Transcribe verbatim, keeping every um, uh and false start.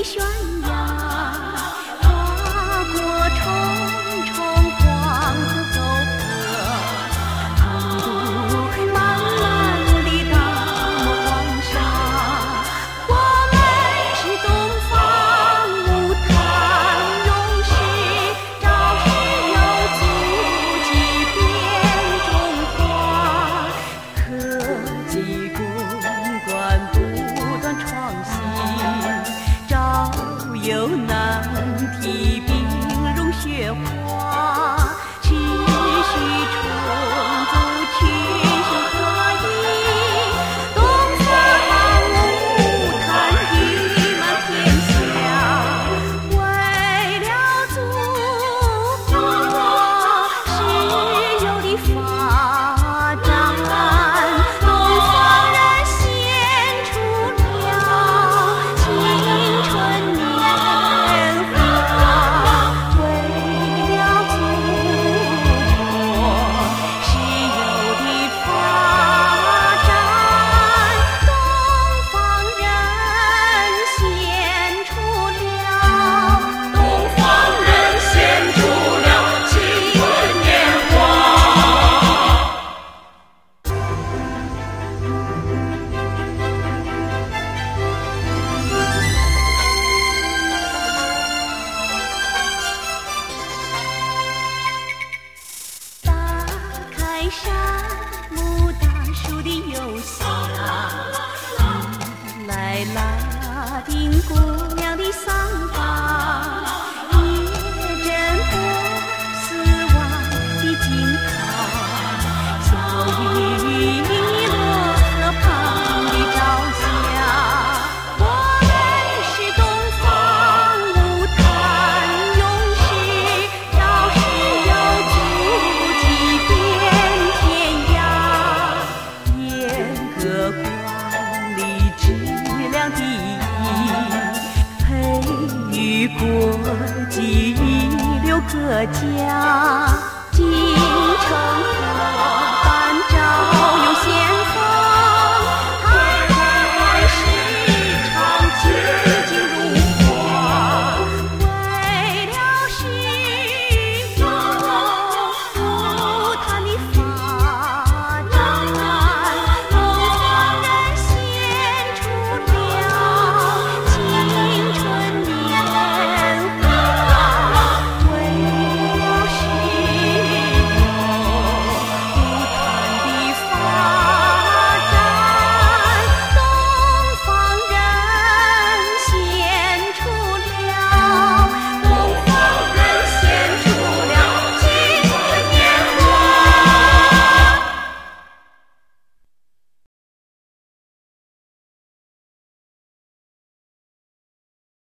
的悬崖，跨过重重黄河沟壑，横渡漫漫的大漠黄沙。我们是东方舞坛勇士，朝时有足迹遍中华，科技攻关不断创新，朝有难题兵戎雪花，持续重组群雄合一，东方舞坛誉满天下，为了祖国石油的发展，东方人献出了青春年华，为了祖国石油的发展，东方人献出了，东方人献出了青春年华。打开山姆大树的游侠，迎来拉丁姑娘的桑巴，也挣脱死亡的惊涛，小雨落河旁的朝霞。我们是东方舞坛勇士，朝时有足迹遍天涯，严格管理质量第一，培育国际一流各家，精诚